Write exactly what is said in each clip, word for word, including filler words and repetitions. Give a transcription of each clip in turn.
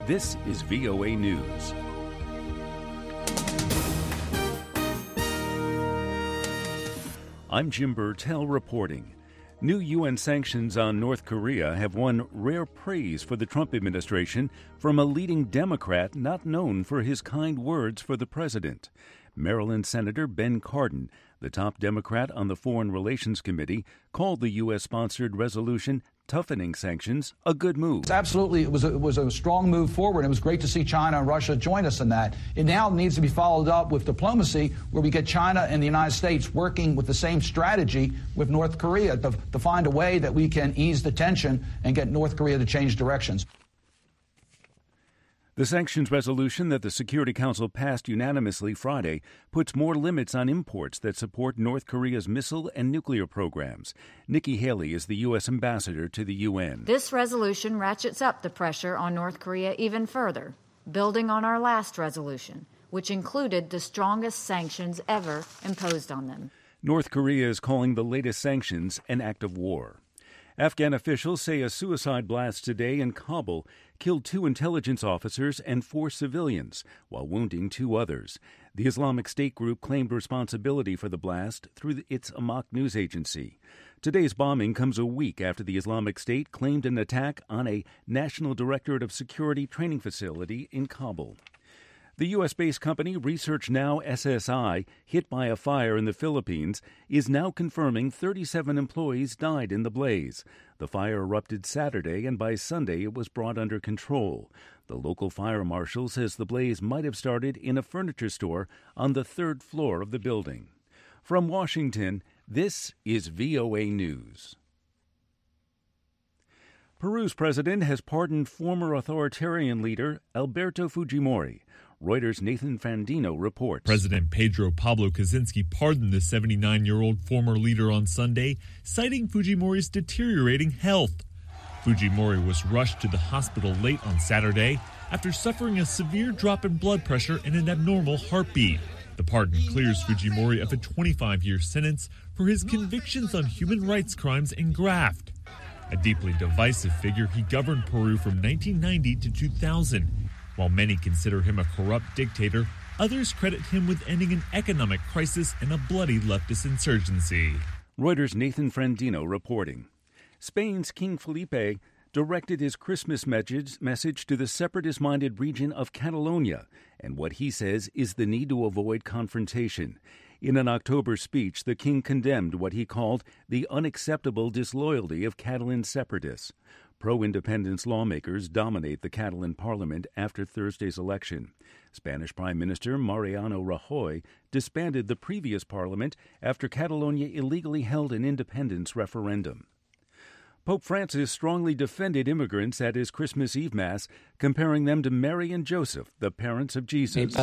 This is V O A News. I'm Jim Burtell reporting. New U N sanctions on North Korea have won rare praise for the Trump administration from a leading Democrat not known for his kind words for the president. Maryland Senator Ben Cardin, the top Democrat on the Foreign Relations Committee, called the U S-sponsored resolution toughening sanctions a good move. Absolutely, it was, a, it was a strong move forward. It was great to see China and Russia join us in that. It now needs to be followed up with diplomacy, where we get China and the United States working with the same strategy with North Korea to, to find a way that we can ease the tension and get North Korea to change directions. The sanctions resolution that the Security Council passed unanimously Friday puts more limits on imports that support North Korea's missile and nuclear programs. Nikki Haley is the U S ambassador to the U N. This resolution ratchets up the pressure on North Korea even further, building on our last resolution, which included the strongest sanctions ever imposed on them. North Korea is calling the latest sanctions an act of war. Afghan officials say a suicide blast today in Kabul killed two intelligence officers and four civilians, while wounding two others. The Islamic State group claimed responsibility for the blast through its Amaq news agency. Today's bombing comes a week after the Islamic State claimed an attack on a National Directorate of Security training facility in Kabul. The U S-based company ResearchNow S S I, hit by a fire in the Philippines, is now confirming thirty-seven employees died in the blaze. The fire erupted Saturday, and by Sunday it was brought under control. The local fire marshal says the blaze might have started in a furniture store on the third floor of the building. From Washington, this is V O A News. Peru's president has pardoned former authoritarian leader Alberto Fujimori. Reuters' Nathan Fandino reports. President Pedro Pablo Kaczynski pardoned the seventy-nine-year-old former leader on Sunday, citing Fujimori's deteriorating health. Fujimori was rushed to the hospital late on Saturday after suffering a severe drop in blood pressure and an abnormal heartbeat. The pardon clears Fujimori of a twenty-five-year sentence for his convictions on human rights crimes and graft. A deeply divisive figure, he governed Peru from nineteen ninety to two thousand. While many consider him a corrupt dictator, others credit him with ending an economic crisis and a bloody leftist insurgency. Reuters' Nathan Fandino reporting. Spain's King Felipe directed his Christmas message to the separatist-minded region of Catalonia and what he says is the need to avoid confrontation. In an October speech, the king condemned what he called the unacceptable disloyalty of Catalan separatists. Pro-independence lawmakers dominate the Catalan parliament after Thursday's election. Spanish Prime Minister Mariano Rajoy disbanded the previous parliament after Catalonia illegally held an independence referendum. Pope Francis strongly defended immigrants at his Christmas Eve Mass, comparing them to Mary and Joseph, the parents of Jesus.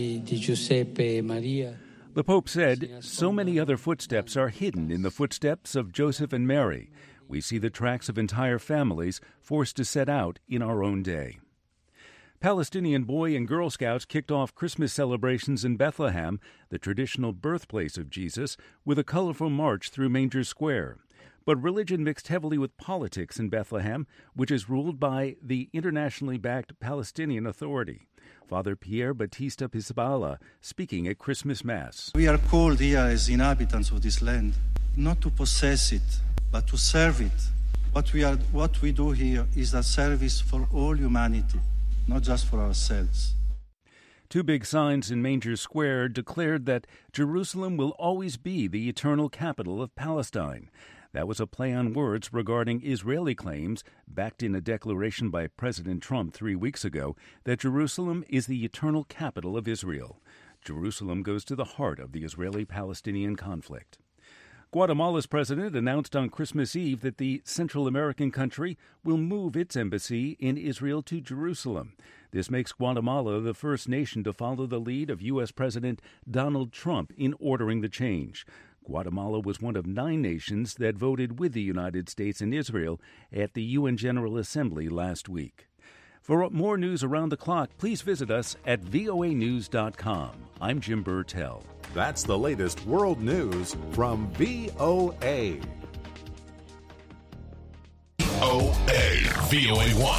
The Pope said, "So many other footsteps are hidden in the footsteps of Joseph and Mary. We see the tracks of entire families forced to set out in our own day." Palestinian Boy and Girl Scouts kicked off Christmas celebrations in Bethlehem, the traditional birthplace of Jesus, with a colorful march through Manger Square. But religion mixed heavily with politics in Bethlehem, which is ruled by the internationally backed Palestinian Authority. Father Pierre Batista Pisabala speaking at Christmas Mass. We are called here as inhabitants of this land, not to possess it, but to serve it. What we are, what we do here is a service for all humanity, not just for ourselves. Two big signs in Manger Square declared that Jerusalem will always be the eternal capital of Palestine. That was a play on words regarding Israeli claims, backed in a declaration by President Trump three weeks ago, that Jerusalem is the eternal capital of Israel. Jerusalem goes to the heart of the Israeli-Palestinian conflict. Guatemala's president announced on Christmas Eve that the Central American country will move its embassy in Israel to Jerusalem. This makes Guatemala the first nation to follow the lead of U S. President Donald Trump in ordering the change. Guatemala was one of nine nations that voted with the United States and Israel at the U N General Assembly last week. For more news around the clock, please visit us at V O A news dot com. I'm Jim Burtell. That's the latest world news from V O A. V O A, V O A one,